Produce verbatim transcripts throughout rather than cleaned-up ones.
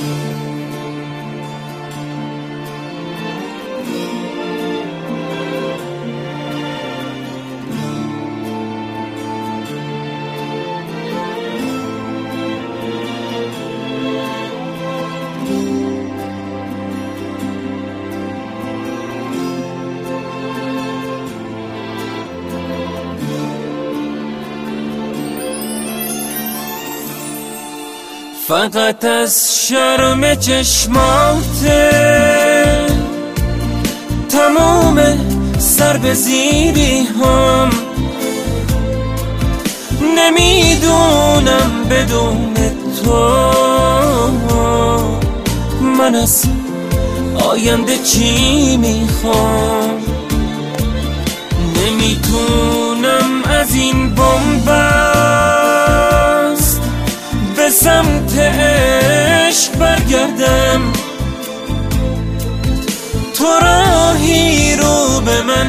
فقط از شرم چشماته تمام سر به زیری هم نمیدونم بدون تو من از آینده چی میخوام. نمیتونم از این بن‌بست به سمت عشق برگردم. تو راهی رو به من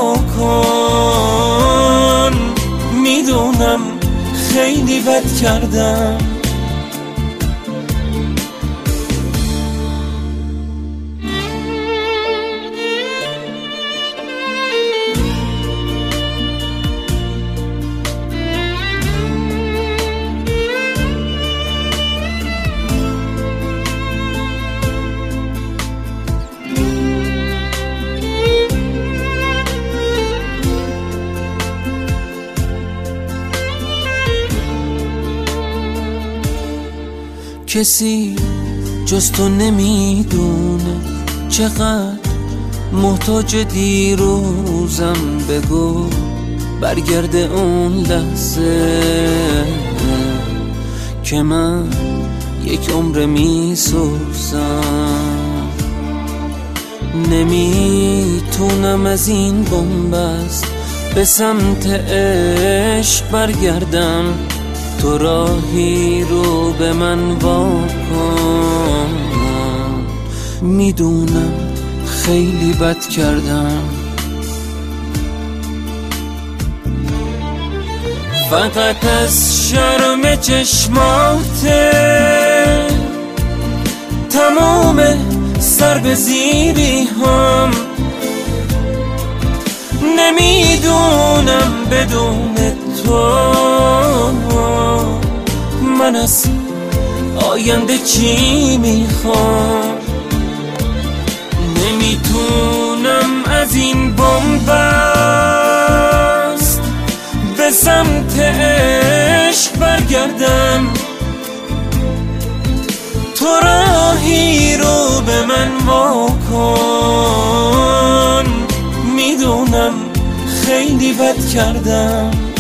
واکن، میدونم خیلی بد کردم. کسی جز تو نمیدونه چقدر محتاج دیروزم. بگو برگرده اون لحظه که من یک عمر میسوزم. نمیتونم از این بن‌بست به سمت عشق برگردم. تو راهی رو به من واکن، میدونم خیلی بد کردم. فقط از شرم چشماته تمام سر به زیری هم نمیدونم بدون تو من از آینده چی میخوام. نمیتونم از این بن‌بست به سمت عشق برگردم. تو راهی رو به من واکن، میدونم خیلی بد کردم.